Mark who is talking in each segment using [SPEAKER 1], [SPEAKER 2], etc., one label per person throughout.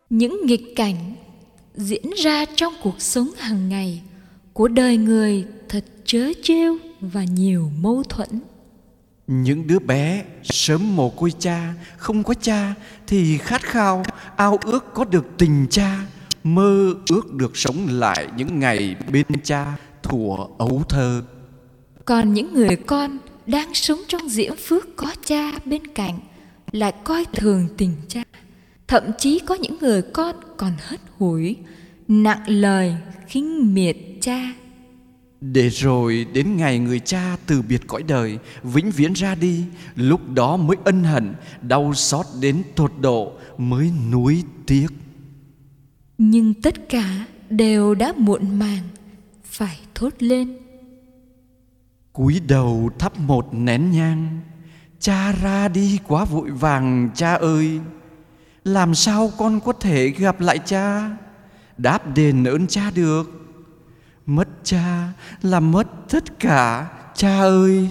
[SPEAKER 1] Những nghịch cảnh diễn ra trong cuộc sống hàng ngày của đời người thật trớ trêu và nhiều mâu thuẫn.
[SPEAKER 2] Những đứa bé sớm mồ côi cha, không có cha thì khát khao, ao ước có được tình cha, mơ ước được sống lại những ngày bên cha thuở ấu thơ.
[SPEAKER 1] Còn những người con đang sống trong diễm phước có cha bên cạnh lại coi thường tình cha. Thậm chí có những người con còn hất hủi, nặng lời khinh miệt cha.
[SPEAKER 2] Để rồi đến ngày người cha từ biệt cõi đời, vĩnh viễn ra đi, lúc đó mới ân hận, đau xót đến tột độ, mới nuối tiếc.
[SPEAKER 1] Nhưng tất cả đều đã muộn màng, phải thốt lên:
[SPEAKER 2] Cúi đầu thắp một nén nhang, cha ra đi quá vội vàng cha ơi. Làm sao con có thể gặp lại cha, đáp đền ơn cha được? Mất cha là mất tất cả cha ơi.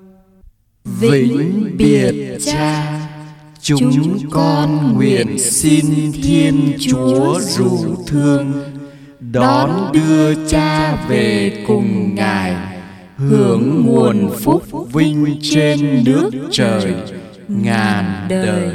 [SPEAKER 1] Vĩnh biệt cha,
[SPEAKER 2] chúng con nguyện xin Thiên Chúa rủ thương, đón đưa cha về cùng Ngài, hưởng nguồn phúc vinh trên nước trời ngàn đời.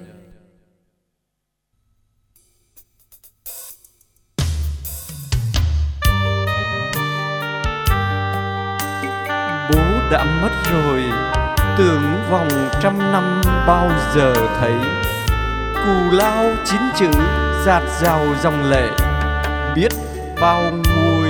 [SPEAKER 2] Bố đã mất rồi, tưởng vòng trăm năm bao giờ thấy. Cù lao chín chữ dạt dào dòng lệ, biết bao nguôi.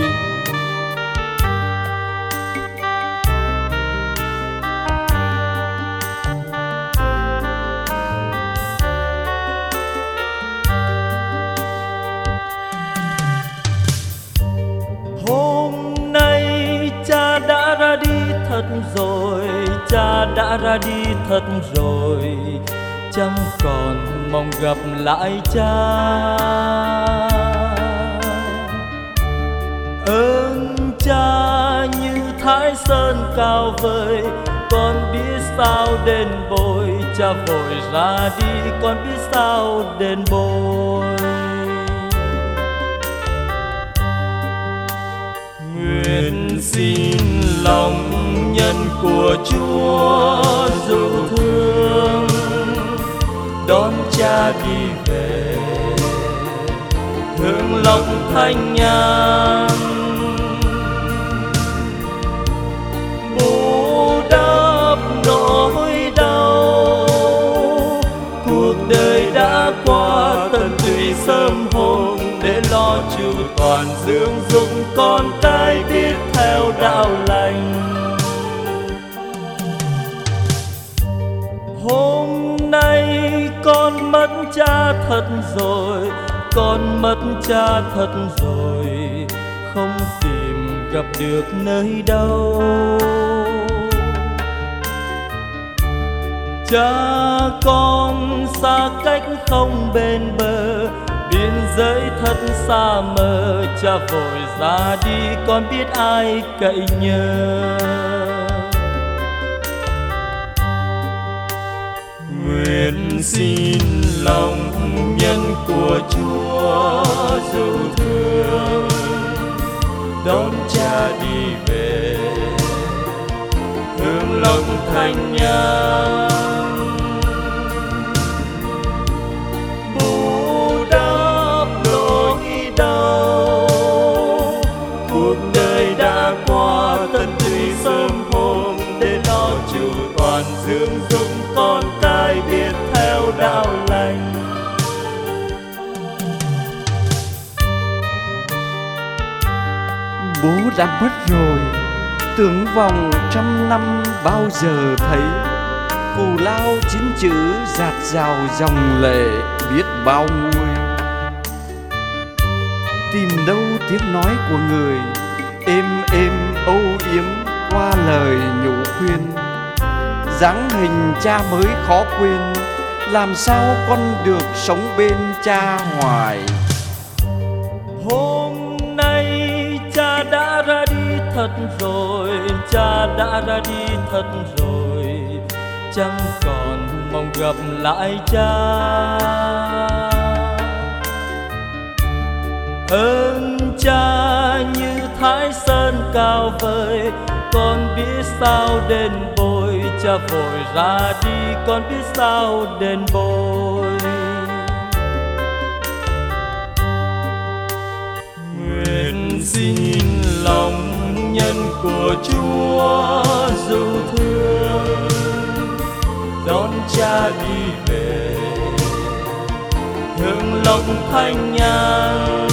[SPEAKER 3] Hôm nay cha đã ra đi thật rồi, cha đã ra đi thật rồi, chẳng còn mong gặp lại cha. Ơn cha như Thái Sơn cao vời, con biết sao đền bồi. Cha vội ra đi, con biết sao đền bồi. Nguyện xin lòng nhân của Chúa dịu thương, đón cha đi về hương lòng thanh nhàn. Bù đắp nỗi đau cuộc đời đã qua, tận tụy sớm hôm để lo chu toàn dưỡng dục con cái biết theo đạo lành. Hôm nay con mất cha thật rồi, con mất cha thật rồi, không tìm gặp được nơi đâu. Cha con xa cách không bên bờ, biên giới thật xa mờ. Cha vội ra đi, con biết ai cậy nhờ. Nguyện xin lòng nhân của Chúa dịu thương, đón cha đi về hương lòng thanh nhàn. Bù đắp nỗi đau cuộc đời đã qua, tận tụy sớm hôm để lo chu toàn dưỡng dục con cái biết theo đạo lành.
[SPEAKER 2] Bố đã mất rồi, tưởng vòng trăm năm bao giờ thấy. Cù lao chín chữ dạt dào dòng lệ, biết bao nguôi. Tìm đâu tiếng nói của người, êm êm âu yếm qua lời nhủ khuyên. Dáng hình cha mới khó quên, làm sao con được sống bên cha hoài.
[SPEAKER 3] Hôm nay cha đã ra đi thật rồi, cha đã ra đi thật rồi, chẳng còn mong gặp lại cha. Ơn cha như Thái Sơn cao vời, con biết sao đền bồi. Cha vội ra đi, con biết sao đền bồi. Nguyện xin lòng nhân của Chúa dù thương, đón cha đi về hương lòng thanh nhàn.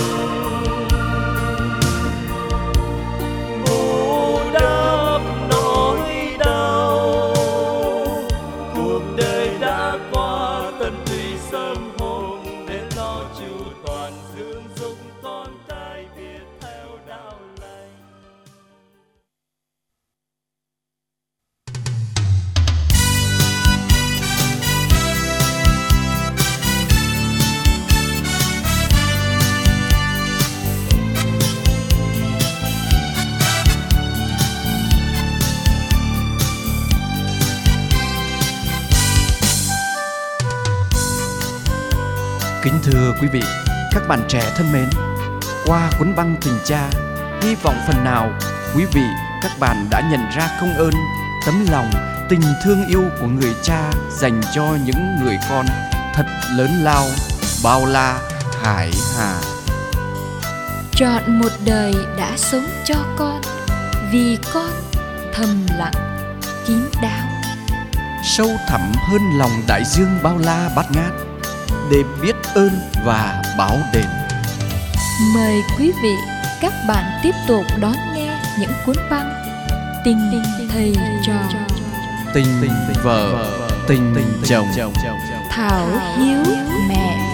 [SPEAKER 3] Bù đắp nỗi đau, cuộc đời đã qua, tận tùy sớm hôm để lo chu toàn dưỡng dục con cái biết theo đạo lành.
[SPEAKER 2] Kính thưa quý vị, các bạn trẻ thân mến, qua cuốn băng Tình Cha, hy vọng phần nào quý vị, các bạn đã nhận ra công ơn, tấm lòng, tình thương yêu của người cha dành cho những người con thật lớn lao, bao la, hải hà.
[SPEAKER 1] Trọn một đời đã sống cho con, vì con thầm lặng, kín đáo,
[SPEAKER 2] Sâu thẳm hơn lòng đại dương bao la bát ngát, để biết ơn và báo đền.
[SPEAKER 1] Mời quý vị, các bạn tiếp tục đón nghe những cuốn băng Tình thầy trò,
[SPEAKER 2] Tình vợ, tình chồng,
[SPEAKER 1] Thảo hiếu mẹ